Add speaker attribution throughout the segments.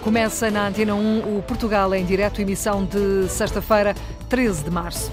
Speaker 1: Começa na Antena 1 o Portugal em direto, emissão de sexta-feira, 13 de março.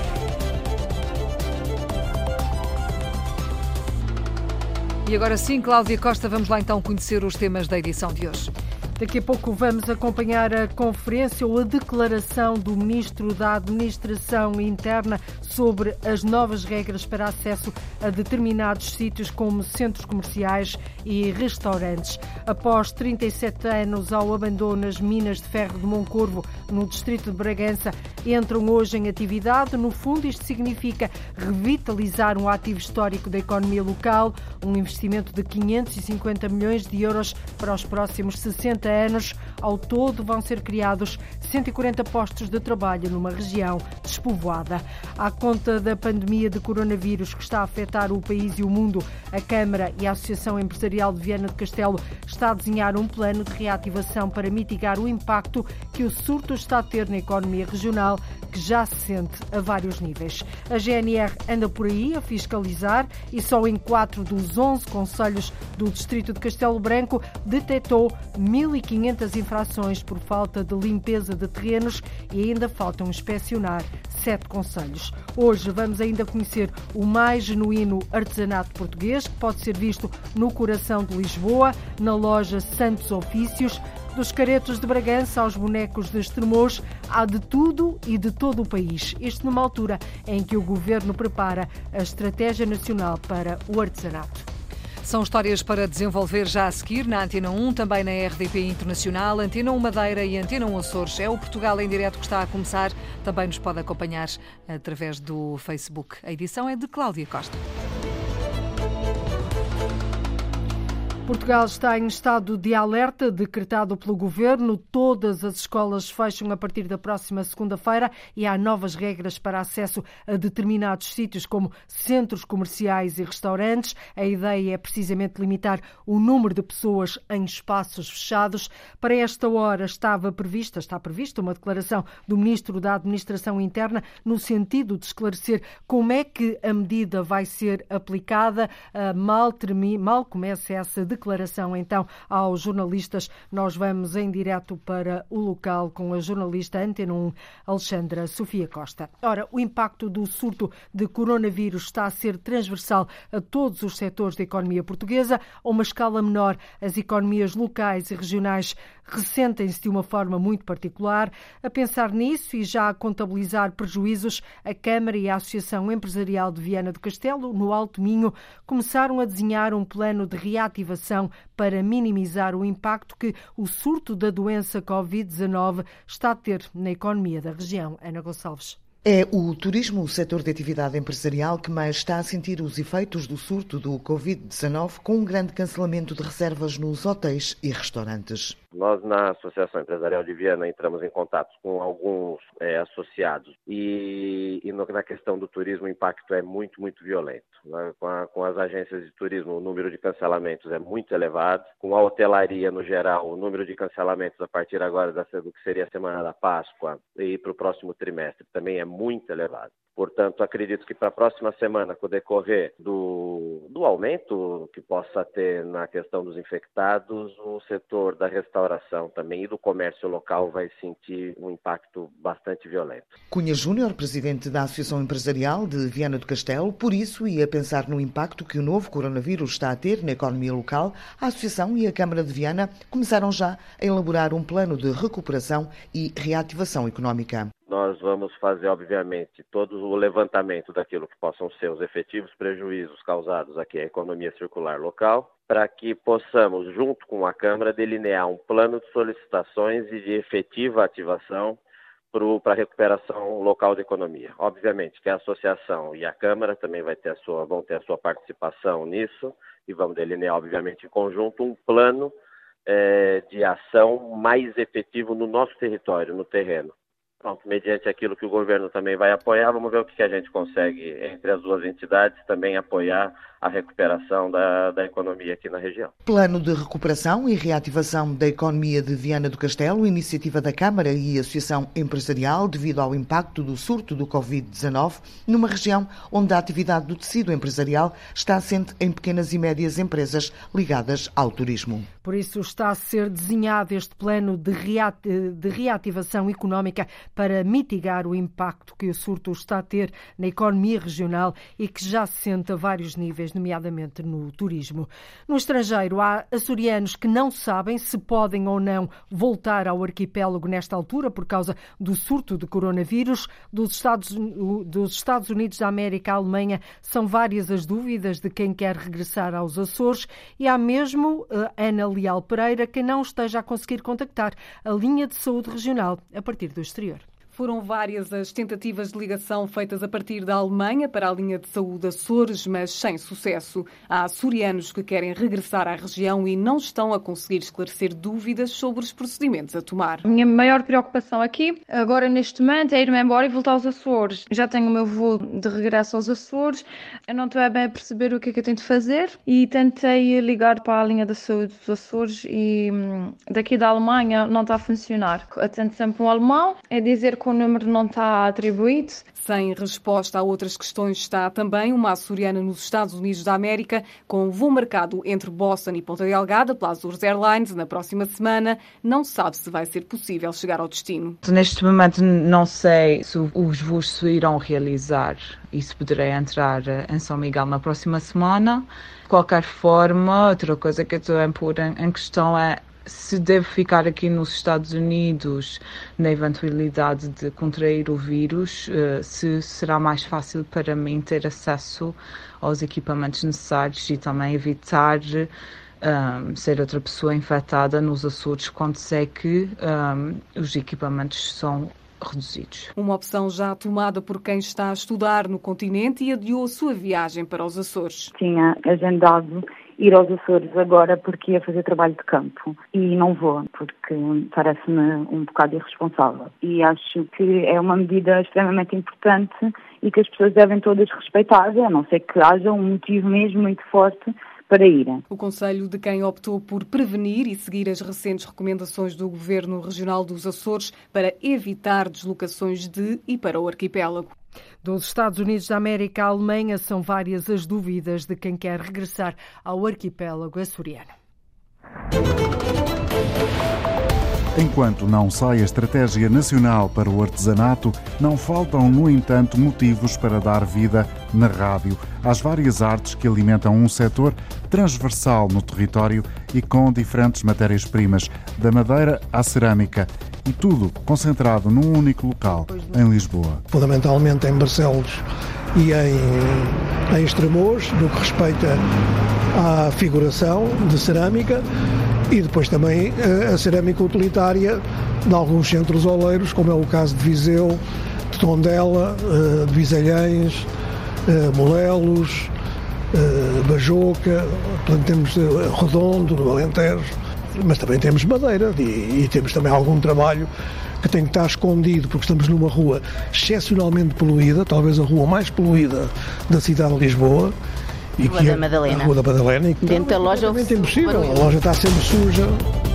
Speaker 1: E agora sim, Cláudia Costa, vamos lá então conhecer os temas da edição de hoje.
Speaker 2: Daqui a pouco vamos acompanhar a conferência ou a declaração do Ministro da Administração Interna sobre as novas regras para acesso a determinados sítios como centros comerciais e restaurantes. Após 37 anos ao abandono, as minas de ferro de Moncorvo, no distrito de Bragança, entram hoje em atividade. No fundo, isto significa revitalizar um ativo histórico da economia local, um investimento de 550 milhões de euros para os próximos 60 anos. Ao todo vão ser criados 140 postos de trabalho numa região despovoada. À conta da pandemia de coronavírus que está a afetar o país e o mundo, a Câmara e a Associação Empresarial de Viana do Castelo está a desenhar um plano de reativação para mitigar o impacto que o surto está a ter na economia regional, que já se sente a vários níveis. A GNR anda por aí a fiscalizar e só em 4 dos 11 concelhos do distrito de Castelo Branco detectou 1.500 infrações por falta de limpeza de terrenos e ainda faltam inspecionar 7 concelhos. Hoje vamos ainda conhecer o mais genuíno artesanato português, que pode ser visto no coração de Lisboa, na loja Santos Ofícios. Dos caretos de Bragança aos bonecos de Estremoz, há de tudo e de todo o país. Isto numa altura em que o Governo prepara a Estratégia Nacional para o Artesanato.
Speaker 1: São histórias para desenvolver já a seguir na Antena 1, também na RDP Internacional, Antena 1 Madeira e Antena 1 Açores. É o Portugal em direto que está a começar. Também nos pode acompanhar através do Facebook. A edição é de Cláudia Costa.
Speaker 2: Portugal está em estado de alerta decretado pelo Governo. Todas as escolas fecham a partir da próxima segunda-feira e há novas regras para acesso a determinados sítios como centros comerciais e restaurantes. A ideia é precisamente limitar o número de pessoas em espaços fechados. Para esta hora está prevista uma declaração do Ministro da Administração Interna no sentido de esclarecer como é que a medida vai ser aplicada. Mal comece essa declaração, então, aos jornalistas. Nós vamos em direto para o local com a jornalista Antena 1, Alexandra Sofia Costa. Ora, o impacto do surto de coronavírus está a ser transversal a todos os setores da economia portuguesa. A uma escala menor, as economias locais e regionais ressentem-se de uma forma muito particular. A pensar nisso e já a contabilizar prejuízos, a Câmara e a Associação Empresarial de Viana do Castelo, no Alto Minho, começaram a desenhar um plano de reativação para minimizar o impacto que o surto da doença Covid-19 está a ter na economia da região. Ana Gonçalves.
Speaker 3: É o turismo, o setor de atividade empresarial, que mais está a sentir os efeitos do surto do Covid-19, com um grande cancelamento de reservas nos hotéis e restaurantes.
Speaker 4: Nós, na Associação Empresarial de Viana, entramos em contato com alguns associados e na questão do turismo o impacto é muito, muito violento. Com as agências de turismo, o número de cancelamentos é muito elevado. Com a hotelaria, no geral, o número de cancelamentos a partir agora do que seria a Semana da Páscoa e para o próximo trimestre também é muito elevado. Portanto, acredito que para a próxima semana, com o decorrer do aumento que possa ter na questão dos infectados, o setor da restauração também e do comércio local vai sentir um impacto bastante violento.
Speaker 3: Cunha Júnior, presidente da Associação Empresarial de Viana do Castelo, por isso, e a pensar no impacto que o novo coronavírus está a ter na economia local, a Associação e a Câmara de Viana começaram já a elaborar um plano de recuperação e reativação económica.
Speaker 4: Nós vamos fazer, obviamente, todo o levantamento daquilo que possam ser os efetivos prejuízos causados aqui à economia circular local, para que possamos, junto com a Câmara, delinear um plano de solicitações e de efetiva ativação para a recuperação local da economia. Obviamente que a Associação e a Câmara também vão ter a sua participação nisso e vamos delinear, obviamente, em conjunto um plano de ação mais efetivo no nosso território, no terreno. Pronto, mediante aquilo que o governo também vai apoiar, vamos ver o que a gente consegue entre as duas entidades também apoiar a recuperação da economia aqui na região.
Speaker 3: Plano de recuperação e reativação da economia de Viana do Castelo, iniciativa da Câmara e Associação Empresarial devido ao impacto do surto do Covid-19 numa região onde a atividade do tecido empresarial está assente em pequenas e médias empresas ligadas ao turismo.
Speaker 2: Por isso está a ser desenhado este plano de reativação económica para mitigar o impacto que o surto está a ter na economia regional e que já se sente a vários níveis, nomeadamente no turismo. No estrangeiro, há açorianos que não sabem se podem ou não voltar ao arquipélago nesta altura por causa do surto de coronavírus. Dos Estados Unidos da América à Alemanha, são várias as dúvidas de quem quer regressar aos Açores e há mesmo Ana Leal Pereira que não esteja a conseguir contactar a linha de saúde regional a partir do exterior.
Speaker 5: Foram várias as tentativas de ligação feitas a partir da Alemanha para a linha de saúde Açores, mas sem sucesso. Há açorianos que querem regressar à região e não estão a conseguir esclarecer dúvidas sobre os procedimentos a tomar.
Speaker 6: A minha maior preocupação aqui, agora neste momento, é ir-me embora e voltar aos Açores. Já tenho o meu voo de regresso aos Açores, eu não estou bem a perceber o que é que eu tenho de fazer e tentei ligar para a linha da saúde dos Açores e daqui da Alemanha não está a funcionar. Atendo sempre um alemão, é dizer que o número não está atribuído.
Speaker 5: Sem resposta a outras questões está também uma açoriana nos Estados Unidos da América, com um voo marcado entre Boston e Ponta Delgada pela Azores Airlines na próxima semana. Não sabe se vai ser possível chegar ao destino.
Speaker 7: Neste momento não sei se os voos se irão realizar e se poderei entrar em São Miguel na próxima semana. De qualquer forma, outra coisa que eu estou a pôr em questão é se devo ficar aqui nos Estados Unidos na eventualidade de contrair o vírus, se será mais fácil para mim ter acesso aos equipamentos necessários e também evitar ser outra pessoa infectada nos Açores quando sei que os equipamentos são reduzidos.
Speaker 5: Uma opção já tomada por quem está a estudar no continente e adiou a sua viagem para os Açores.
Speaker 8: Tinha agendado ir aos Açores agora porque ia fazer trabalho de campo e não vou porque parece-me um bocado irresponsável e acho que é uma medida extremamente importante e que as pessoas devem todas respeitar, a não ser que haja um motivo mesmo muito forte para irem.
Speaker 5: O conselho de quem optou por prevenir e seguir as recentes recomendações do Governo Regional dos Açores para evitar deslocações de e para o arquipélago.
Speaker 2: Dos Estados Unidos da América à Alemanha, são várias as dúvidas de quem quer regressar ao arquipélago açoriano.
Speaker 9: Enquanto não sai a Estratégia Nacional para o Artesanato, não faltam, no entanto, motivos para dar vida na rádio às várias artes que alimentam um setor transversal no território e com diferentes matérias-primas, da madeira à cerâmica, e tudo concentrado num único local, em Lisboa.
Speaker 10: Fundamentalmente em Barcelos e em Estremoz, no que respeita à figuração de cerâmica, e depois também a cerâmica utilitária de alguns centros oleiros, como é o caso de Viseu, de Tondela, de Visalhães, Molelos, Bajoca, portanto temos Redondo, no Alentejo, mas também temos Madeira e temos também algum trabalho que tem que estar escondido, porque estamos numa rua excepcionalmente poluída, talvez a rua mais poluída da cidade de Lisboa.
Speaker 11: E Rua da Madalena.
Speaker 10: A Rua da Madalena. E
Speaker 11: dentro da loja
Speaker 10: é impossível, a loja está sempre suja.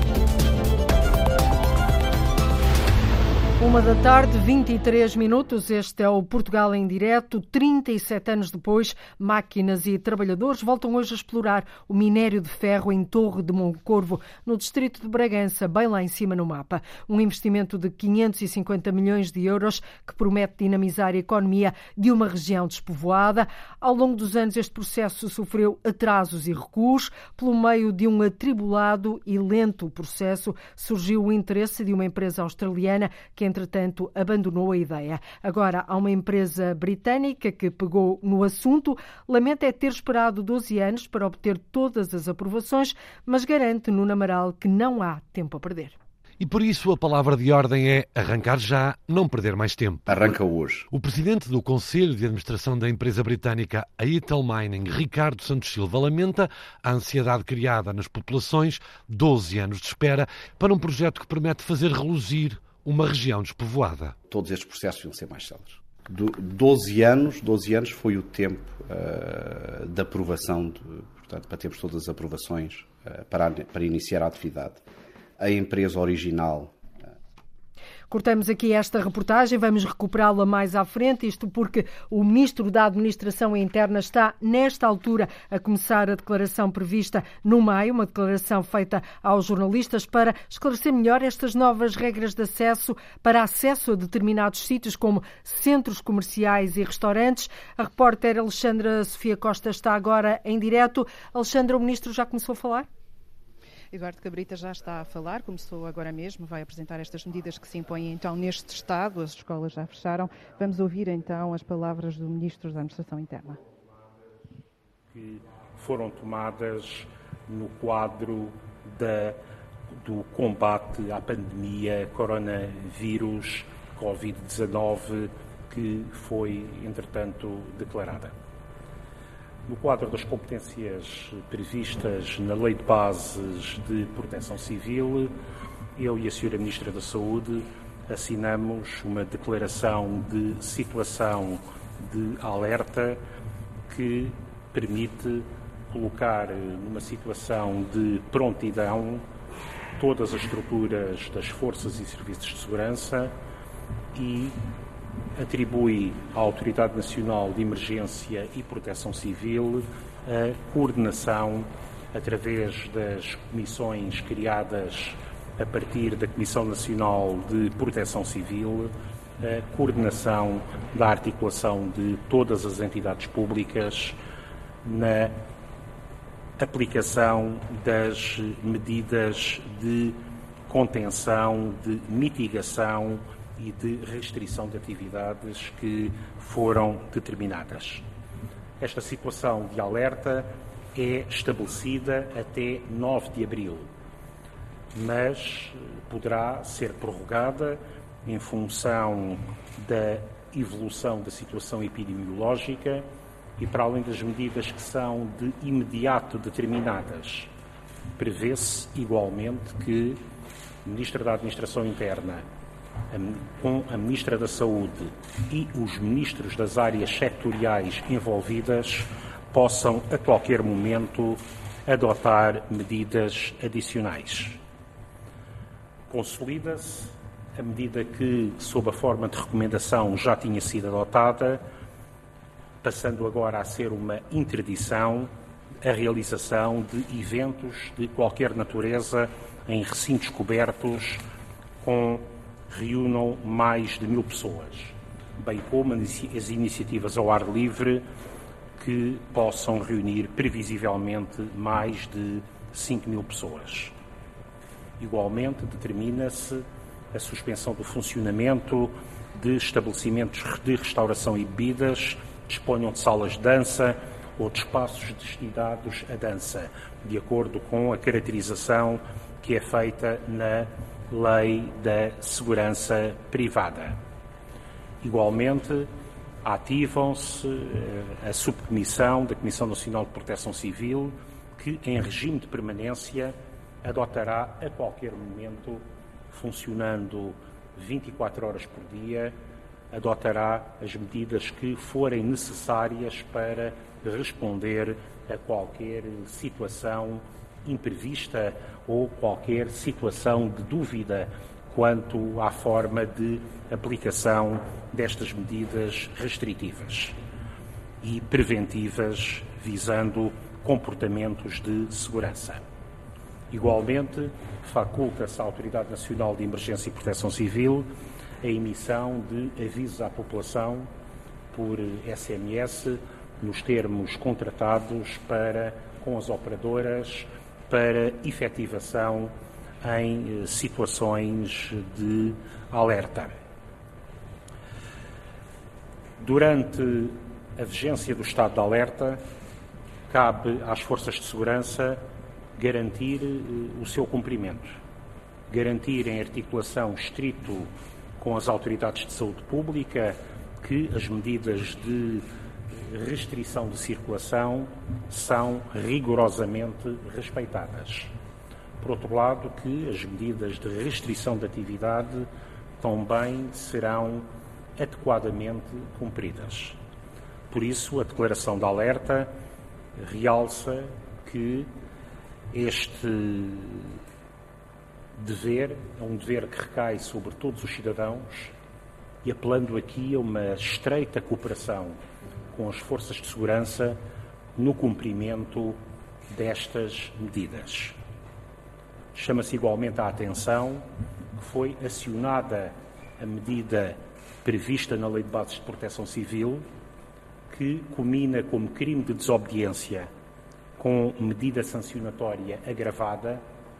Speaker 2: 1h, 23 minutos. Este é o Portugal em direto. 37 anos depois, máquinas e trabalhadores voltam hoje a explorar o minério de ferro em Torre de Moncorvo, no distrito de Bragança, bem lá em cima no mapa. Um investimento de 550 milhões de euros que promete dinamizar a economia de uma região despovoada. Ao longo dos anos, este processo sofreu atrasos e recuos. Pelo meio de um atribulado e lento processo, surgiu o interesse de uma empresa australiana que, entretanto, abandonou a ideia. Agora há uma empresa britânica que pegou no assunto, lamenta é ter esperado 12 anos para obter todas as aprovações, mas garante Nuno Amaral que não há tempo a perder.
Speaker 12: E por isso a palavra de ordem é arrancar já, não perder mais tempo.
Speaker 13: Arranca hoje.
Speaker 12: O presidente do Conselho de Administração da empresa britânica a Ital Mining, Ricardo Santos Silva, lamenta a ansiedade criada nas populações, 12 anos de espera, para um projeto que promete fazer reluzir uma região despovoada.
Speaker 13: Todos estes processos iam ser mais céleres. 12 anos foi o tempo de aprovação, portanto, para termos todas as aprovações para iniciar a atividade. A empresa original.
Speaker 2: Cortamos aqui esta reportagem, vamos recuperá-la mais à frente, isto porque o Ministro da Administração Interna está, nesta altura, a começar a declaração prevista no maio, uma declaração feita aos jornalistas para esclarecer melhor estas novas regras de acesso para acesso a determinados sítios, como centros comerciais e restaurantes. A repórter Alexandra Sofia Costa está agora em direto. Alexandra, o Ministro já começou a falar?
Speaker 14: Eduardo Cabrita já está a falar, começou agora mesmo, vai apresentar estas medidas que se impõem então neste Estado, as escolas já fecharam. Vamos ouvir então as palavras do Ministro da Administração Interna.
Speaker 15: Que foram tomadas no quadro do combate à pandemia coronavírus Covid-19 que foi, entretanto, declarada. No quadro das competências previstas na Lei de Bases de Proteção Civil, eu e a Sra. Ministra da Saúde assinamos uma declaração de situação de alerta que permite colocar numa situação de prontidão todas as estruturas das forças e serviços de segurança e atribui à Autoridade Nacional de Emergência e Proteção Civil a coordenação através das comissões criadas a partir da Comissão Nacional de Proteção Civil, a coordenação da articulação de todas as entidades públicas na aplicação das medidas de contenção, de mitigação e de restrição de atividades que foram determinadas. Esta situação de alerta é estabelecida até 9 de abril, mas poderá ser prorrogada em função da evolução da situação epidemiológica e para além das medidas que são de imediato determinadas. Prevê-se igualmente que o Ministro da Administração Interna, com a Ministra da Saúde e os Ministros das áreas setoriais envolvidas possam, a qualquer momento, adotar medidas adicionais. Consolida-se a medida que, sob a forma de recomendação, já tinha sido adotada, passando agora a ser uma interdição, a realização de eventos de qualquer natureza em recintos cobertos reúnam mais de 1000 pessoas, bem como as iniciativas ao ar livre que possam reunir previsivelmente mais de 5.000 pessoas. Igualmente, determina-se a suspensão do funcionamento de estabelecimentos de restauração e bebidas, disponham de salas de dança ou de espaços destinados à dança, de acordo com a caracterização que é feita na Lei da Segurança Privada. Igualmente, ativam-se a subcomissão da Comissão Nacional de Proteção Civil, que, em regime de permanência, adotará a qualquer momento, funcionando 24 horas por dia, adotará as medidas que forem necessárias para responder a qualquer situação imprevista ou qualquer situação de dúvida quanto à forma de aplicação destas medidas restritivas e preventivas visando comportamentos de segurança. Igualmente, faculta-se à Autoridade Nacional de Emergência e Proteção Civil a emissão de avisos à população por SMS nos termos contratados com as operadoras para efetivação em situações de alerta. Durante a vigência do estado de alerta, cabe às forças de segurança garantir o seu cumprimento, garantir em articulação estrito com as autoridades de saúde pública que as medidas de restrição de circulação são rigorosamente respeitadas. Por outro lado, que as medidas de restrição de atividade também serão adequadamente cumpridas. Por isso, a declaração de alerta realça que este dever é um dever que recai sobre todos os cidadãos e apelando aqui a uma estreita cooperação com as forças de segurança no cumprimento destas medidas. Chama-se igualmente a atenção que foi acionada a medida prevista na Lei de Bases de Proteção Civil, que culmina como crime de desobediência com medida sancionatória agravada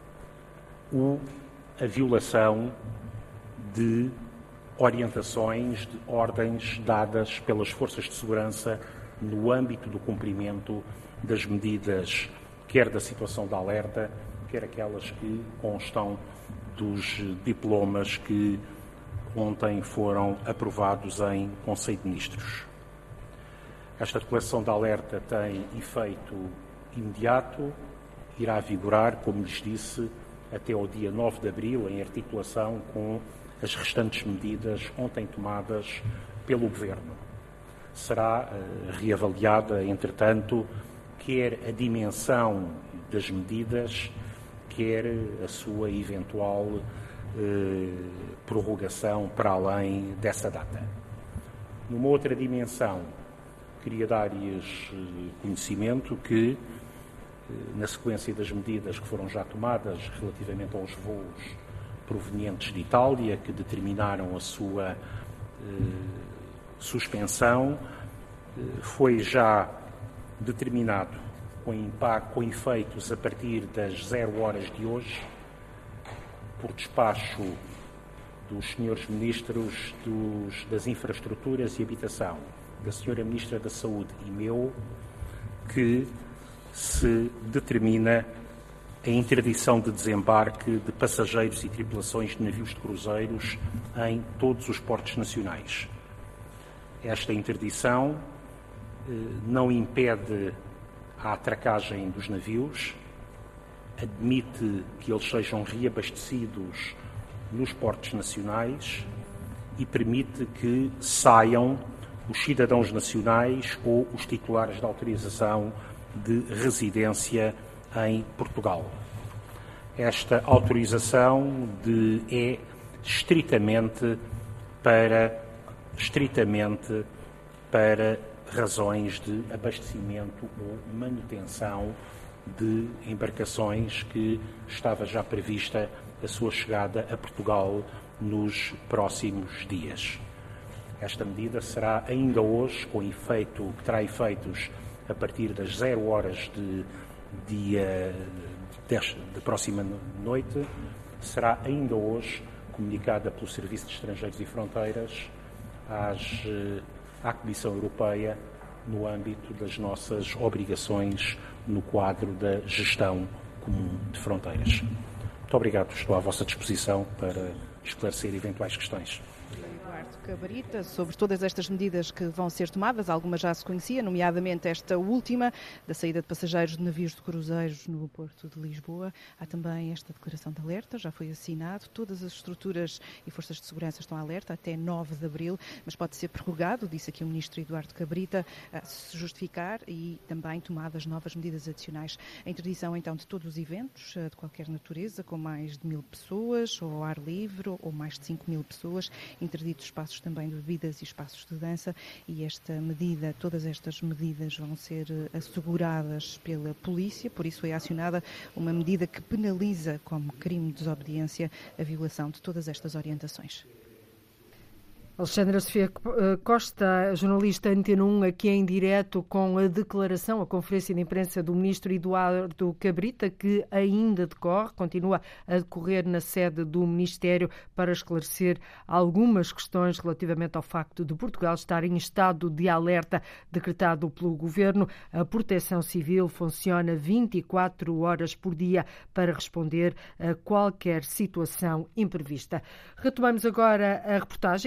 Speaker 15: a violação de orientações, de ordens dadas pelas forças de segurança no âmbito do cumprimento das medidas, quer da situação de alerta, quer aquelas que constam dos diplomas que ontem foram aprovados em Conselho de Ministros. Esta declaração de alerta tem efeito imediato, irá vigorar, como lhes disse, até ao dia 9 de abril, em articulação com as restantes medidas ontem tomadas pelo Governo. Será reavaliada, entretanto, quer a dimensão das medidas, quer a sua eventual prorrogação para além dessa data. Numa outra dimensão, queria dar-lhes conhecimento que, na sequência das medidas que foram já tomadas relativamente aos voos provenientes de Itália, que determinaram a sua suspensão, foi já determinado com efeitos a partir das 0 horas de hoje, por despacho dos senhores ministros das Infraestruturas e Habitação, da senhora Ministra da Saúde e meu, que se determina a interdição de desembarque de passageiros e tripulações de navios de cruzeiros em todos os portos nacionais. Esta interdição não impede a atracagem dos navios, admite que eles sejam reabastecidos nos portos nacionais e permite que saiam os cidadãos nacionais ou os titulares de autorização de residência em Portugal. Esta autorização é estritamente para razões de abastecimento ou manutenção de embarcações que estava já prevista a sua chegada a Portugal nos próximos dias. Esta medida será ainda hoje, que terá efeitos a partir das 0 horas de próxima noite, será ainda hoje comunicada pelo Serviço de Estrangeiros e Fronteiras à Comissão Europeia no âmbito das nossas obrigações no quadro da gestão comum de fronteiras. Muito obrigado, estou à vossa disposição para esclarecer eventuais questões.
Speaker 14: Cabrita, sobre todas estas medidas que vão ser tomadas, algumas já se conhecia, nomeadamente esta última, da saída de passageiros de navios de cruzeiros no Porto de Lisboa. Há também esta declaração de alerta, já foi assinado, todas as estruturas e forças de segurança estão alerta até 9 de abril, mas pode ser prorrogado, disse aqui o Ministro Eduardo Cabrita, se justificar e também tomadas novas medidas adicionais. A interdição, então, de todos os eventos, de qualquer natureza, com mais de 1000 pessoas, ou ao ar livre, ou mais de 5000 pessoas, interditos espaços também de bebidas e espaços de dança, e todas estas medidas vão ser asseguradas pela polícia, por isso é acionada uma medida que penaliza como crime de desobediência a violação de todas estas orientações.
Speaker 2: Alexandra Sofia Costa, jornalista Antena 1, aqui em direto com a declaração, a conferência de imprensa do Ministro Eduardo Cabrita, que ainda continua a decorrer na sede do Ministério para esclarecer algumas questões relativamente ao facto de Portugal estar em estado de alerta decretado pelo Governo. A Proteção Civil funciona 24 horas por dia para responder a qualquer situação imprevista. Retomamos agora a reportagem que tivemos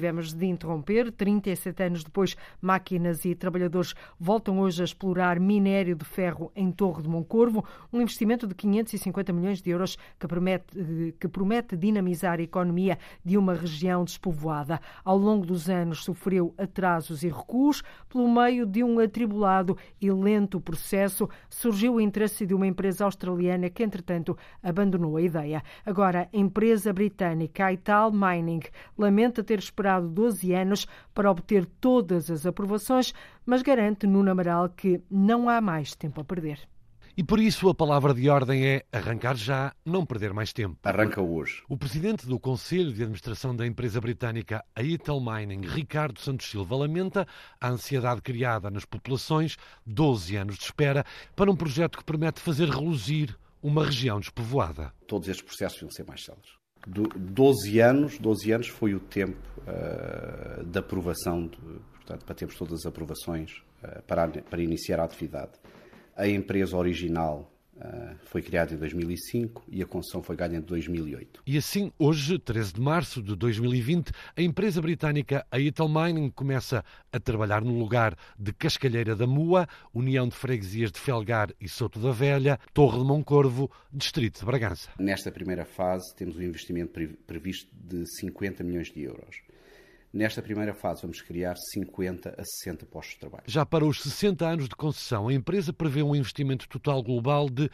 Speaker 2: tivemos de interromper. 37 anos depois, máquinas e trabalhadores voltam hoje a explorar minério de ferro em Torre de Moncorvo, um investimento de 550 milhões de euros que promete dinamizar a economia de uma região despovoada. Ao longo dos anos sofreu atrasos e recuos. Pelo meio de um atribulado e lento processo, surgiu o interesse de uma empresa australiana que, entretanto, abandonou a ideia. Agora, a empresa britânica Ital Mining lamenta ter esperado 12 anos para obter todas as aprovações, mas garante Nuno Amaral que não há mais tempo a perder.
Speaker 12: E por isso a palavra de ordem é arrancar já, não perder mais tempo.
Speaker 13: Arranca hoje.
Speaker 12: O presidente do Conselho de Administração da empresa britânica Ital Mining, Ricardo Santos Silva, lamenta a ansiedade criada nas populações, 12 anos de espera, para um projeto que promete fazer reluzir uma região despovoada.
Speaker 13: Todos estes processos vão ser mais céleres. 12 anos foi o tempo de aprovação, portanto, para termos todas as aprovações para iniciar a atividade. A empresa original foi criada em 2005 e a concessão foi ganha em 2008.
Speaker 12: E assim, hoje, 13 de março de 2020, a empresa britânica Ital Mining começa a trabalhar no lugar de Cascalheira da Mua, União de Freguesias de Felgar e Soto da Velha, Torre de Moncorvo, Distrito de Bragança.
Speaker 13: Nesta primeira fase temos um investimento previsto de 50 milhões de euros. Nesta primeira fase vamos criar 50 a 60 postos de trabalho.
Speaker 12: Já para os 60 anos de concessão, a empresa prevê um investimento total global de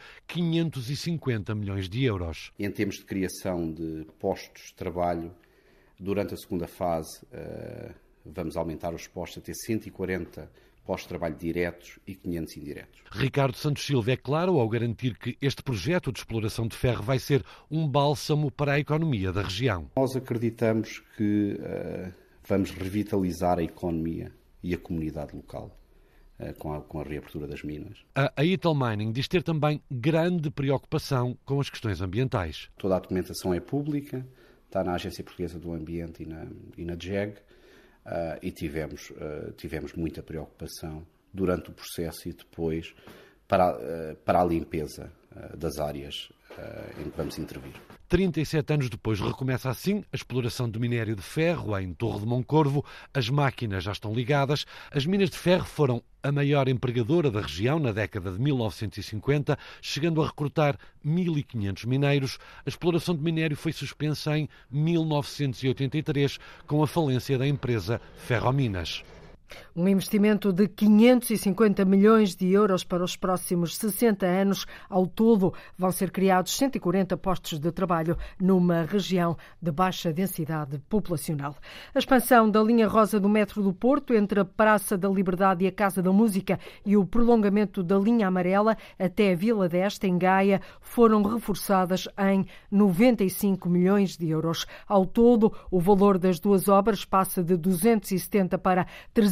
Speaker 12: 550 milhões de euros.
Speaker 13: Em termos de criação de postos de trabalho, durante a segunda fase vamos aumentar os postos a ter 140 postos de trabalho diretos e 500 indiretos.
Speaker 12: Ricardo Santos Silva é claro ao garantir que este projeto de exploração de ferro vai ser um bálsamo para a economia da região.
Speaker 13: Nós acreditamos que vamos revitalizar a economia e a comunidade local com a reabertura das minas.
Speaker 12: A Ital Mining diz ter também grande preocupação com as questões ambientais.
Speaker 13: Toda a documentação é pública, está na Agência Portuguesa do Ambiente e na DGEG, e tivemos muita preocupação durante o processo e depois para a limpeza das áreas em que vamos intervir.
Speaker 12: 37 anos depois recomeça assim a exploração de minério de ferro em Torre de Moncorvo. As máquinas já estão ligadas. As minas de ferro foram a maior empregadora da região na década de 1950, chegando a recrutar 1.500 mineiros. A exploração de minério foi suspensa em 1983 com a falência da empresa Ferrominas.
Speaker 2: Um investimento de 550 milhões de euros para os próximos 60 anos. Ao todo, vão ser criados 140 postos de trabalho numa região de baixa densidade populacional. A expansão da linha rosa do metro do Porto entre a Praça da Liberdade e a Casa da Música e o prolongamento da linha amarela até a Vila d'Este, em Gaia, foram reforçadas em 95 milhões de euros. Ao todo, o valor das duas obras passa de 270 para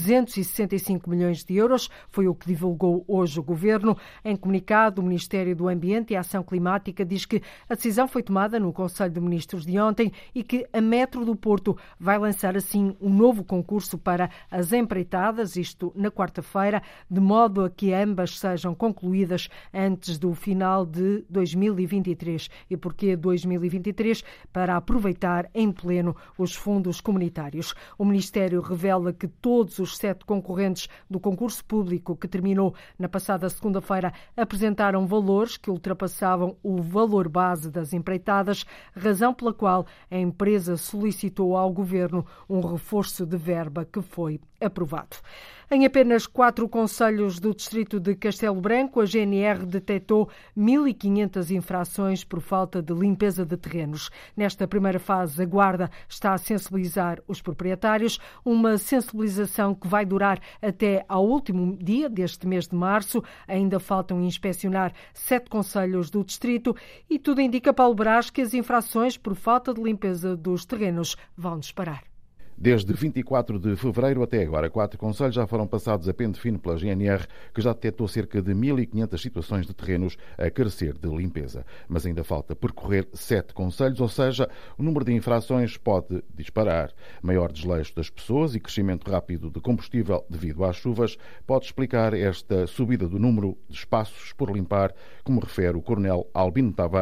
Speaker 2: 365 milhões de euros, foi o que divulgou hoje o Governo. Em comunicado, o Ministério do Ambiente e Ação Climática diz que a decisão foi tomada no Conselho de Ministros de ontem e que a Metro do Porto vai lançar assim um novo concurso para as empreitadas, isto na quarta-feira, de modo a que ambas sejam concluídas antes do final de 2023. E porquê 2023? Para aproveitar em pleno os fundos comunitários. O Ministério revela que todos os 7 concorrentes do concurso público que terminou na passada segunda-feira apresentaram valores que ultrapassavam o valor base das empreitadas, razão pela qual a empresa solicitou ao Governo um reforço de verba que foi aprovado. Em apenas 4 concelhos do distrito de Castelo Branco, a GNR detectou 1.500 infrações por falta de limpeza de terrenos. Nesta primeira fase, a Guarda está a sensibilizar os proprietários, uma sensibilização que vai durar até ao último dia deste mês de março. Ainda faltam inspecionar 7 concelhos do distrito e tudo indica, Paulo Brás, que as infrações por falta de limpeza dos terrenos vão disparar.
Speaker 9: Desde 24 de fevereiro até agora, 4 concelhos já foram passados a pente fino pela GNR, que já detectou cerca de 1.500 situações de terrenos a carecer de limpeza. Mas ainda falta percorrer 7 concelhos, ou seja, o número de infrações pode disparar. Maior desleixo das pessoas e crescimento rápido de combustível devido às chuvas pode explicar esta subida do número de espaços por limpar, como refere o Coronel Albino Tavares,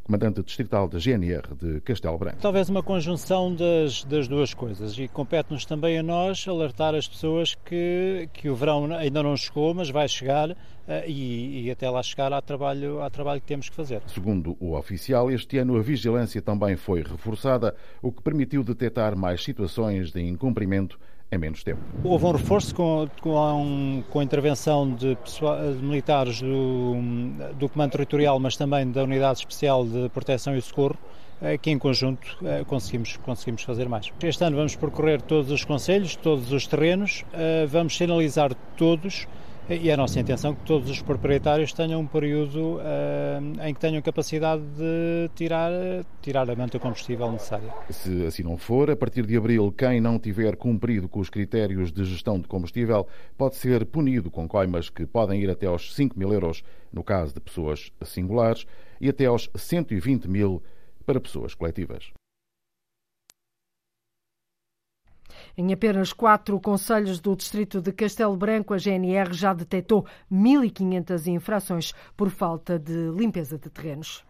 Speaker 9: comandante distrital da GNR de Castelo Branco.
Speaker 16: Talvez uma conjunção das duas coisas, e compete-nos também a nós alertar as pessoas que o verão ainda não chegou, mas vai chegar, e até lá chegar há trabalho que temos que fazer.
Speaker 9: Segundo o oficial, este ano a vigilância também foi reforçada, o que permitiu detectar mais situações de incumprimento em menos tempo.
Speaker 16: Houve um reforço com a intervenção de militares do Comando Territorial, mas também da Unidade Especial de Proteção e Socorro, que em conjunto conseguimos fazer mais. Este ano vamos percorrer todos os concelhos, todos os terrenos, vamos sinalizar todos, e é a nossa intenção que todos os proprietários tenham um período em que tenham capacidade de tirar a manta combustível necessária.
Speaker 9: Se assim não for, a partir de abril, quem não tiver cumprido com os critérios de gestão de combustível pode ser punido com coimas que podem ir até aos 5.000 euros no caso de pessoas singulares e até aos 120.000 para pessoas coletivas.
Speaker 2: Em apenas 4 concelhos do distrito de Castelo Branco, a GNR já detectou 1.500 infrações por falta de limpeza de terrenos.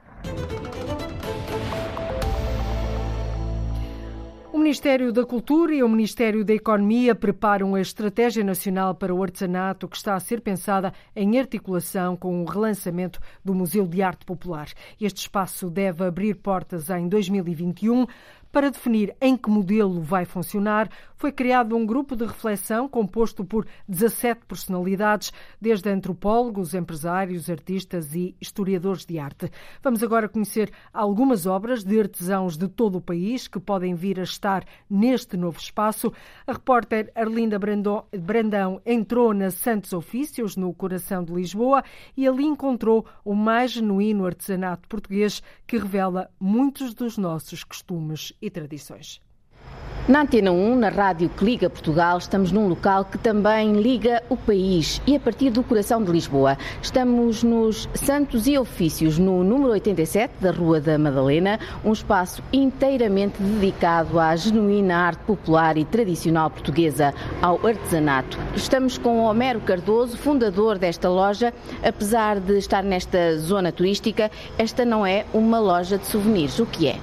Speaker 2: O Ministério da Cultura e o Ministério da Economia preparam a Estratégia Nacional para o Artesanato, que está a ser pensada em articulação com o relançamento do Museu de Arte Popular. Este espaço deve abrir portas em 2021. Para definir em que modelo vai funcionar, foi criado um grupo de reflexão composto por 17 personalidades, desde antropólogos, empresários, artistas e historiadores de arte. Vamos agora conhecer algumas obras de artesãos de todo o país que podem vir a estar neste novo espaço. A repórter Arlinda Brandão entrou na Santos Ofícios, no coração de Lisboa, e ali encontrou o mais genuíno artesanato português que revela muitos dos nossos costumes e tradições.
Speaker 11: Na Antena 1, na rádio que liga Portugal, estamos num local que também liga o país e a partir do coração de Lisboa. Estamos nos Santos e Ofícios, no número 87 da Rua da Madalena, um espaço inteiramente dedicado à genuína arte popular e tradicional portuguesa, ao artesanato. Estamos com Homero Cardoso, fundador desta loja. Apesar de estar nesta zona turística, esta não é uma loja de souvenirs. O que é?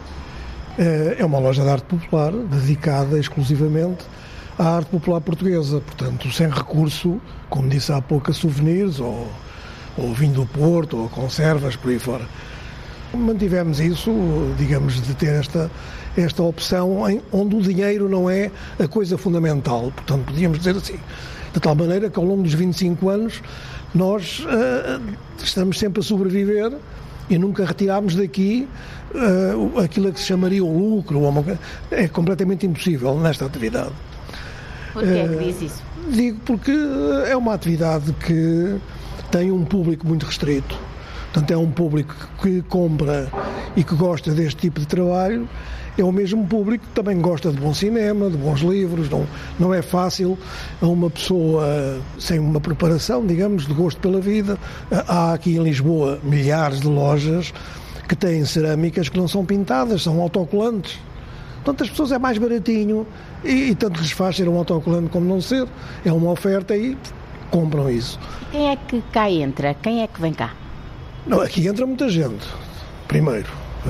Speaker 10: É uma loja de arte popular dedicada exclusivamente à arte popular portuguesa, portanto, sem recurso, como disse há pouco, a souvenirs ou vinho do Porto ou conservas, por aí fora. Mantivemos isso, digamos, de ter esta opção onde o dinheiro não é a coisa fundamental, portanto, podíamos dizer assim, de tal maneira que ao longo dos 25 anos nós estamos sempre a sobreviver e nunca retirámos daqui aquilo que se chamaria o lucro. É completamente impossível nesta atividade.
Speaker 11: Por que é que diz isso?
Speaker 10: Digo porque é uma atividade que tem um público muito restrito. Portanto, é um público que compra e que gosta deste tipo de trabalho. É o mesmo público que também gosta de bom cinema, de bons livros. Não é fácil a uma pessoa sem uma preparação, digamos, de gosto pela vida. Há aqui em Lisboa milhares de lojas que têm cerâmicas que não são pintadas, são autocolantes. Portanto, as pessoas é mais baratinho e tanto lhes faz ser um autocolante como não ser. É uma oferta e compram isso.
Speaker 11: E quem é que cá entra? Quem é que vem cá?
Speaker 10: Não, aqui entra muita gente, primeiro.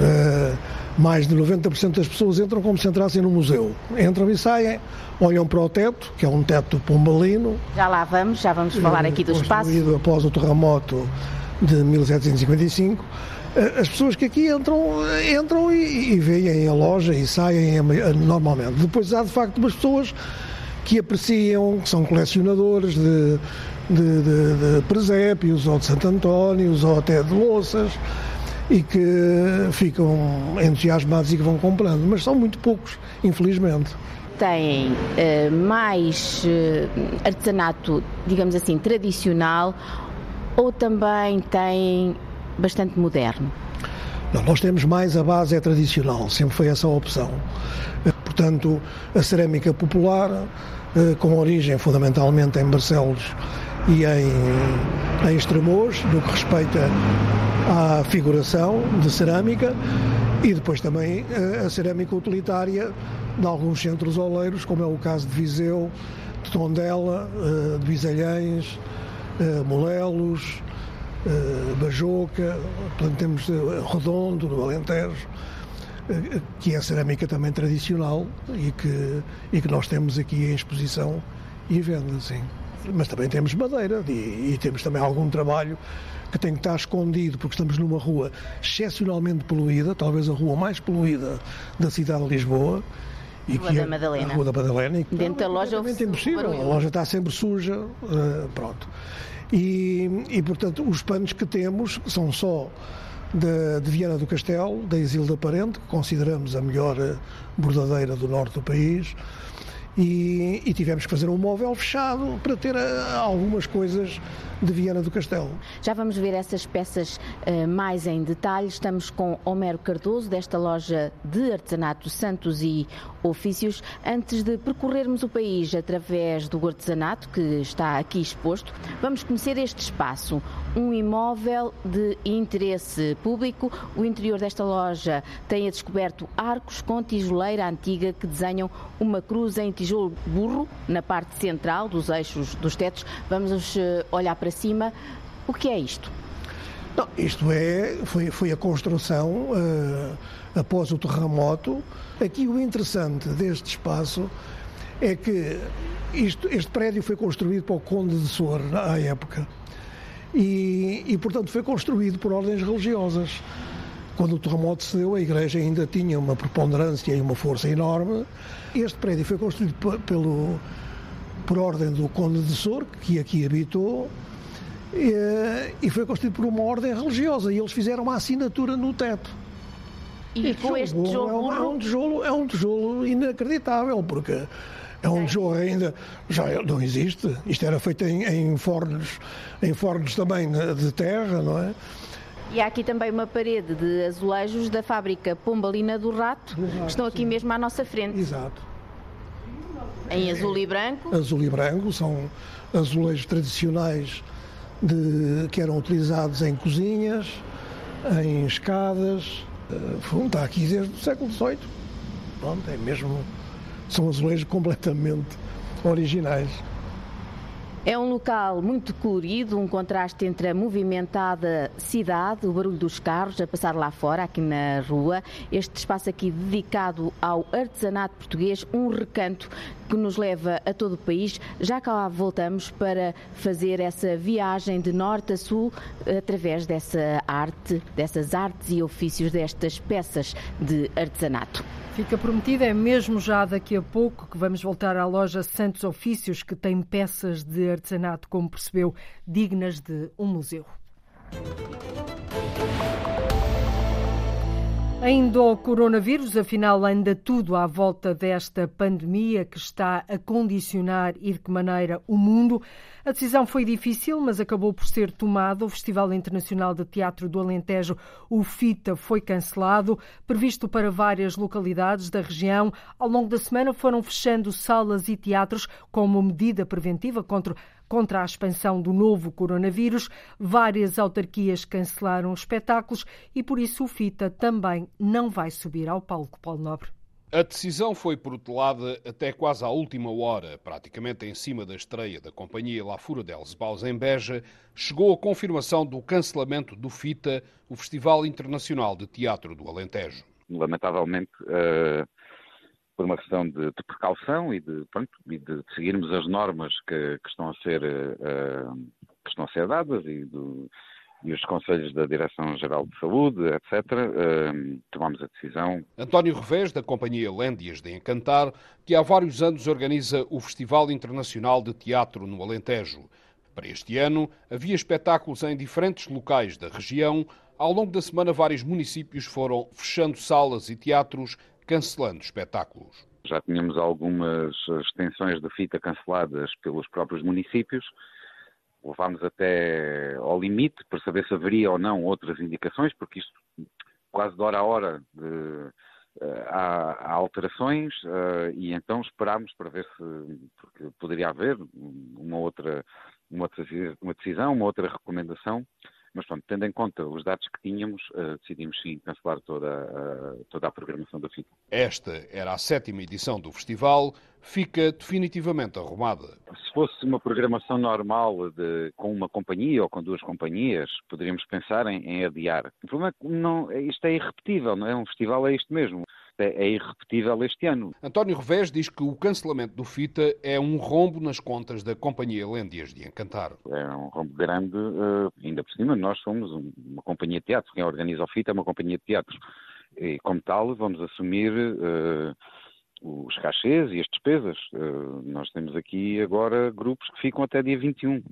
Speaker 10: Mais de 90% das pessoas entram como se entrassem no museu. Entram e saem, olham para o teto, que é um teto pombalino.
Speaker 11: Já vamos falar aqui do espaço.
Speaker 10: Construído após o terremoto de 1755. As pessoas que aqui entram e veem a loja e saem normalmente. Depois há de facto umas pessoas que apreciam, que são colecionadores de presépios ou de Santo Antónios ou até de louças e que ficam entusiasmados e que vão comprando, mas são muito poucos, infelizmente.
Speaker 11: Tem mais artesanato, digamos assim, tradicional ou também tem bastante moderno?
Speaker 10: Não, nós temos mais a base tradicional, sempre foi essa a opção. Portanto, a cerâmica popular, com origem fundamentalmente em Barcelos e em Estremoz, no que respeita à figuração de cerâmica, e depois também a cerâmica utilitária de alguns centros oleiros, como é o caso de Viseu, de Tondela, de Bisalhães, Molelos, Bajoca, portanto temos Redondo, no Alentejo, que é a cerâmica também tradicional e que nós temos aqui em exposição e venda, sim. Mas também temos madeira e temos também algum trabalho que tem que estar escondido, porque estamos numa rua excepcionalmente poluída, talvez a rua mais poluída da cidade de Lisboa.
Speaker 11: Rua da Madalena.
Speaker 10: A Rua da Madalena.
Speaker 11: Dentro da loja
Speaker 10: é impossível, a loja está sempre suja, pronto. E, portanto, os panos que temos são só de Viana do Castelo, da Isilda Parente, que consideramos a melhor bordadeira do norte do país, e tivemos que fazer um móvel fechado para ter algumas coisas de Viana do Castelo.
Speaker 11: Já vamos ver essas peças mais em detalhe. Estamos com Homero Cardoso, desta loja de artesanato Santos e Ofícios. Antes de percorrermos o país através do artesanato que está aqui exposto, vamos conhecer este espaço, um imóvel de interesse público. O interior desta loja tem a descoberto arcos com tijoleira antiga que desenham uma cruz em tijolo burro na parte central dos eixos dos tetos. Vamos olhar para cima. O que é isto?
Speaker 10: Não, isto foi a construção após o terremoto. Aqui o interessante deste espaço é que este prédio foi construído para o Conde de Sor à época e portanto foi construído por ordens religiosas. Quando o terremoto se deu, a igreja ainda tinha uma preponderância e uma força enorme. Este prédio foi construído por ordem do Conde de Sor, que aqui habitou, e foi construído por uma ordem religiosa, e eles fizeram uma assinatura no teto.
Speaker 11: E com este tijolo
Speaker 10: é um tijolo inacreditável, porque é um tijolo ainda já não existe. Isto era feito em fornos também de terra, não é?
Speaker 11: E há aqui também uma parede de azulejos da fábrica Pombalina do Rato, que estão aqui mesmo à nossa frente.
Speaker 10: Exato.
Speaker 11: Em azul e branco?
Speaker 10: Azul e branco, são azulejos tradicionais que eram utilizados em cozinhas, em escadas. Está aqui desde o século XVIII. Pronto, são azulejos completamente originais.
Speaker 11: É um local muito colorido, um contraste entre a movimentada cidade, o barulho dos carros a passar lá fora, aqui na rua. Este espaço aqui dedicado ao artesanato português, um recanto que nos leva a todo o país. Já cá voltamos para fazer essa viagem de norte a sul através dessas artes e ofícios, destas peças de artesanato.
Speaker 2: Fica prometido, é mesmo já daqui a pouco que vamos voltar à loja Santos Ofícios, que tem peças de artesanato, como percebeu, dignas de um museu. Ainda ao coronavírus, afinal anda tudo à volta desta pandemia que está a condicionar e de que maneira o mundo. A decisão foi difícil, mas acabou por ser tomada. O Festival Internacional de Teatro do Alentejo, o FITA, foi cancelado, previsto para várias localidades da região. Ao longo da semana foram fechando salas e teatros como medida preventiva contra a expansão do novo coronavírus. Várias autarquias cancelaram espetáculos e, por isso, o FITA também não vai subir ao palco. Paulo Nobre.
Speaker 17: A decisão foi protelada até quase à última hora. Praticamente em cima da estreia da companhia La Fura dels Baus em Beja, chegou a confirmação do cancelamento do FITA, o Festival Internacional de Teatro do Alentejo.
Speaker 18: Lamentavelmente, por uma questão de precaução e de seguirmos as normas que estão a ser dadas e os conselhos da Direção-Geral de Saúde, etc., tomámos a decisão.
Speaker 17: António Revés, da companhia Lêndias de Encantar, que há vários anos organiza o Festival Internacional de Teatro no Alentejo. Para este ano, havia espetáculos em diferentes locais da região. Ao longo da semana, vários municípios foram fechando salas e teatros, cancelando espetáculos.
Speaker 18: Já tínhamos algumas extensões de fita canceladas pelos próprios municípios. Levámos até ao limite para saber se haveria ou não outras indicações, porque isto quase de hora a hora há alterações e então esperámos para ver porque poderia haver uma decisão, uma outra recomendação. Mas, pronto, tendo em conta os dados que tínhamos, decidimos sim cancelar toda a programação da FITA.
Speaker 17: Esta era a 7ª edição do festival. fica definitivamente arrumada.
Speaker 18: Se fosse uma programação normal com uma companhia ou com duas companhias, poderíamos pensar em adiar. O problema é que isto é irrepetível, não é? Um festival é isto mesmo. É irrepetível este ano.
Speaker 17: António Revés diz que o cancelamento do FITA é um rombo nas contas da Companhia Lêndias de Encantar.
Speaker 18: É um rombo grande, ainda por cima nós somos uma companhia de teatro. Quem organiza o FITA é uma companhia de teatros. E como tal vamos assumir os cachês e as despesas. Nós temos aqui agora grupos que ficam até dia 21.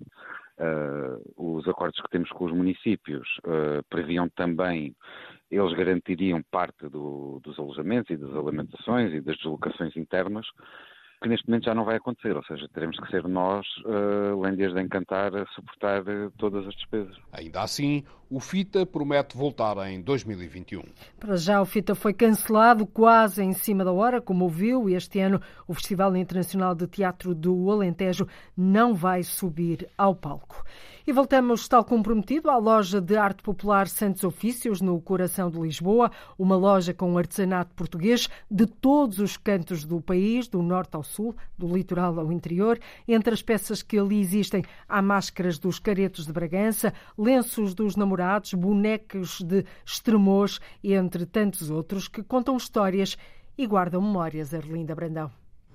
Speaker 18: Os acordos que temos com os municípios previam também, eles garantiriam parte dos alojamentos e das alimentações e das deslocações internas, que neste momento já não vai acontecer, ou seja, teremos que ser nós, Lêndias de Encantar, a suportar todas as despesas.
Speaker 17: Ainda assim, o FITA promete voltar em 2021.
Speaker 2: Para já o FITA foi cancelado quase em cima da hora, como ouviu, e este ano o Festival Internacional de Teatro do Alentejo não vai subir ao palco. E voltamos, tal como prometido, à loja de arte popular Santos Ofícios, no coração de Lisboa, uma loja com artesanato português de todos os cantos do país, do norte ao sul, do litoral ao interior. Entre as peças que ali existem, há máscaras dos caretos de Bragança, lenços dos namorados, bonecos de Estremoz, entre tantos outros que contam histórias e guardam memórias. Arlinda Brandão.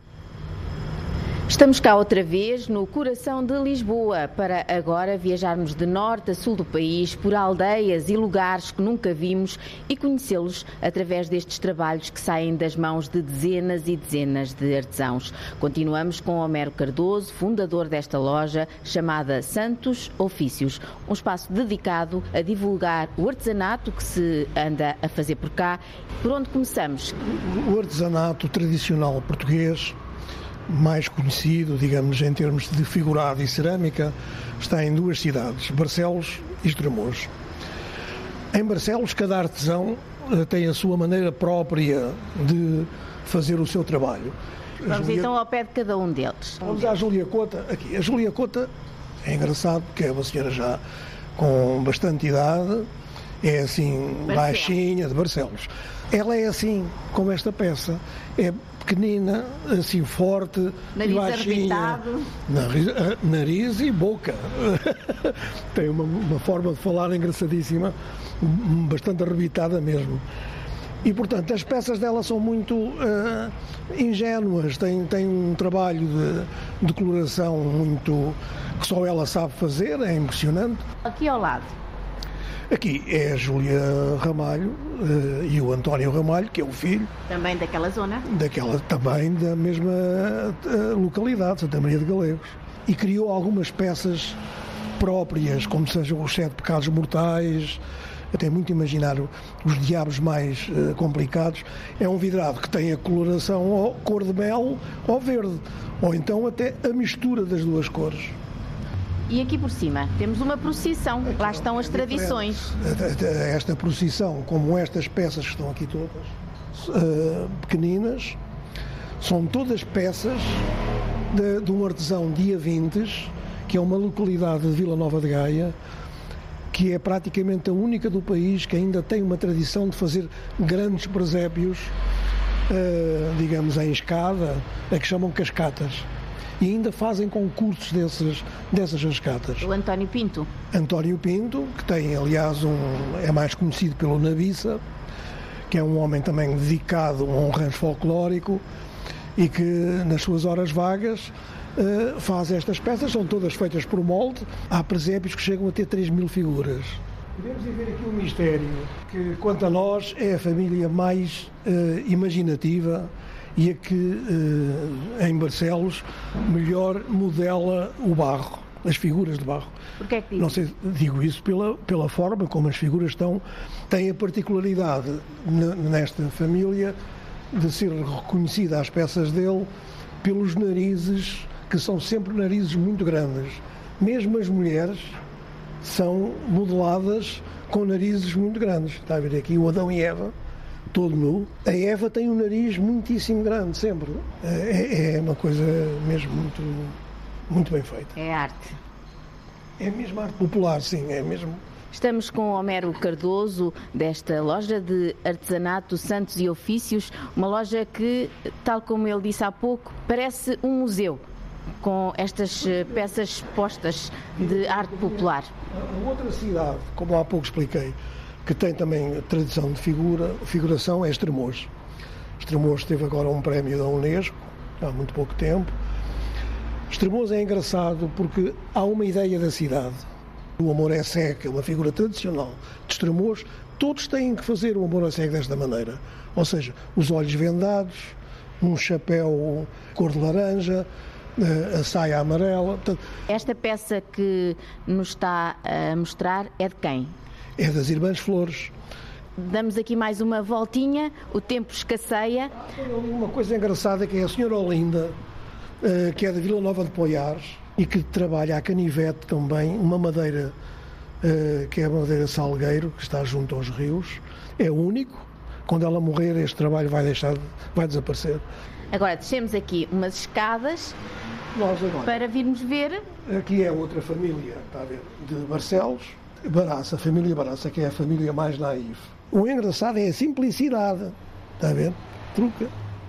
Speaker 11: Estamos cá outra vez no coração de Lisboa para agora viajarmos de norte a sul do país por aldeias e lugares que nunca vimos e conhecê-los através destes trabalhos que saem das mãos de dezenas e dezenas de artesãos. Continuamos com Homero Cardoso, fundador desta loja chamada Santos Ofícios, um espaço dedicado a divulgar o artesanato que se anda a fazer por cá. Por onde começamos?
Speaker 10: O artesanato tradicional português, mais conhecido, digamos, em termos de figurado e cerâmica, está em duas cidades, Barcelos e Estremoz. Em Barcelos, cada artesão tem a sua maneira própria de fazer o seu trabalho.
Speaker 11: Vamos então ao pé de cada um deles.
Speaker 10: Vamos à Júlia Cota. Aqui. A Júlia Cota é engraçado porque é uma senhora já com bastante idade, é assim, baixinha, de Barcelos. Ela é assim, como esta peça, é pequenina, assim forte,
Speaker 11: nariz
Speaker 10: baixinha,
Speaker 11: arrebitado.
Speaker 10: Nariz e boca. Tem uma forma de falar engraçadíssima, bastante arrebitada mesmo. E, portanto, as peças dela são muito ingênuas, tem um trabalho de coloração muito que só ela sabe fazer, é impressionante.
Speaker 11: Aqui ao lado.
Speaker 10: Aqui é a Júlia Ramalho e o António Ramalho, que é o filho.
Speaker 11: Também daquela zona?
Speaker 10: Também da mesma localidade, Santa Maria de Galegos. E criou algumas peças próprias, como sejam os 7 pecados mortais, até muito imaginar os diabos mais complicados. É um vidrado que tem a coloração cor de mel ou verde, ou então até a mistura das duas cores.
Speaker 11: E aqui por cima temos uma procissão, lá estão as tradições.
Speaker 10: Esta procissão, como estas peças que estão aqui todas, pequeninas, são todas peças de um artesão de Avintes, que é uma localidade de Vila Nova de Gaia, que é praticamente a única do país que ainda tem uma tradição de fazer grandes presépios, digamos, em escada, a que chamam cascatas. E ainda fazem concursos dessas cascatas.
Speaker 11: O António Pinto.
Speaker 10: António Pinto, que tem, aliás, é mais conhecido pelo Nabiça, que é um homem também dedicado a um rancho folclórico e que, nas suas horas vagas, faz estas peças, são todas feitas por molde. Há presépios que chegam a ter 3.000 figuras. Podemos ver aqui um mistério, que, quanto a nós, é a família mais imaginativa e a que, em Barcelos, melhor modela o barro, as figuras de barro.
Speaker 11: Porquê é que digo?
Speaker 10: Não sei, digo isso pela forma como as figuras estão. Tem a particularidade nesta família de ser reconhecida as peças dele pelos narizes, que são sempre narizes muito grandes. Mesmo as mulheres são modeladas com narizes muito grandes. Está a ver aqui o Adão e Eva, todo nu. A Eva tem um nariz muitíssimo grande, sempre. É uma coisa mesmo muito, muito bem feita.
Speaker 11: É arte.
Speaker 10: É mesmo arte popular, sim. É mesmo
Speaker 11: Estamos com Homero Cardoso, desta loja de artesanato Santos e Ofícios, uma loja que, tal como ele disse há pouco, parece um museu, com estas peças expostas de arte popular.
Speaker 10: A outra cidade, como há pouco expliquei, que tem também tradição de figuração, é Estremoz. Estremoz teve agora um prémio da Unesco, há muito pouco tempo. Estremoz é engraçado porque há uma ideia da cidade. O amor é cego, é uma figura tradicional de Estremoz. Todos têm que fazer o amor é cego desta maneira. Ou seja, os olhos vendados, um chapéu cor de laranja, a saia amarela.
Speaker 11: Esta peça que nos está a mostrar é de quem?
Speaker 10: É das Irmãs Flores.
Speaker 11: Damos aqui mais uma voltinha, o tempo escasseia.
Speaker 10: Uma coisa engraçada é que é a senhora Olinda, que é da Vila Nova de Poiares, e que trabalha a canivete também, uma madeira que é a madeira salgueiro, que está junto aos rios. É único. Quando ela morrer, este trabalho vai desaparecer.
Speaker 11: Agora, descemos aqui umas escadas para virmos ver.
Speaker 10: Aqui é outra família, está a ver, de Barcelos. Baraça, a família Baraça, que é a família mais naif. O engraçado é a simplicidade. Está a ver? Truca.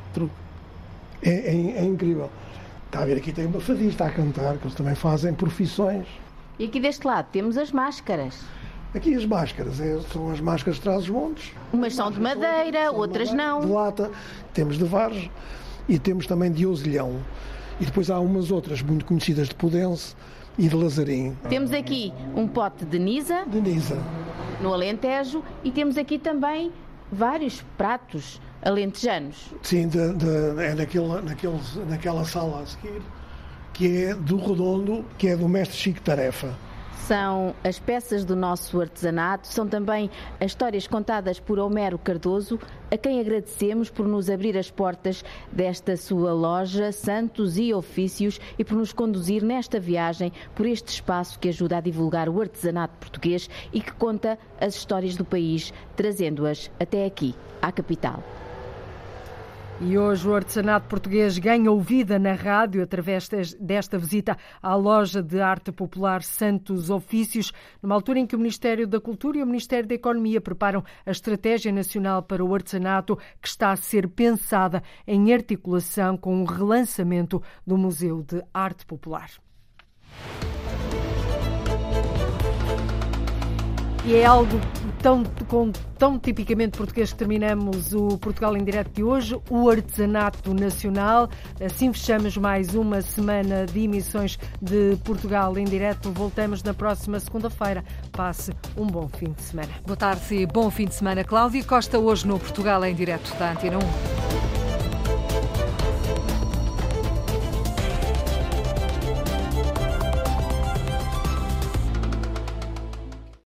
Speaker 10: É incrível. Está a ver, aqui tem uma fadista a cantar, que eles também fazem profissões.
Speaker 11: E aqui deste lado temos as máscaras.
Speaker 10: Aqui as máscaras, são as máscaras de Trás-os-Montes.
Speaker 11: Umas são de madeira, outras não.
Speaker 10: De lata, temos de vargem e temos também de ozelhão. E depois há umas outras muito conhecidas de Pudense e de Lazarim.
Speaker 11: Temos aqui um pote de Nisa, no Alentejo, e temos aqui também vários pratos alentejanos.
Speaker 10: Sim, é naquela sala a seguir, que é do Redondo, que é do mestre Chico Tarefa.
Speaker 11: São as peças do nosso artesanato, são também as histórias contadas por Homero Cardoso, a quem agradecemos por nos abrir as portas desta sua loja, Santos e Ofícios, e por nos conduzir nesta viagem por este espaço que ajuda a divulgar o artesanato português e que conta as histórias do país, trazendo-as até aqui, à capital.
Speaker 2: E hoje o artesanato português ganhou vida na rádio através desta visita à loja de arte popular Santos Ofícios, numa altura em que o Ministério da Cultura e o Ministério da Economia preparam a Estratégia Nacional para o Artesanato, que está a ser pensada em articulação com o relançamento do Museu de Arte Popular. E é algo tão tipicamente português que terminamos o Portugal em Direto de hoje, o artesanato nacional. Assim fechamos mais uma semana de emissões de Portugal em Direto. Voltamos na próxima segunda-feira. Passe um bom fim de semana.
Speaker 1: Boa tarde e bom fim de semana. Cláudia Costa, hoje no Portugal em Direto da Antena 1.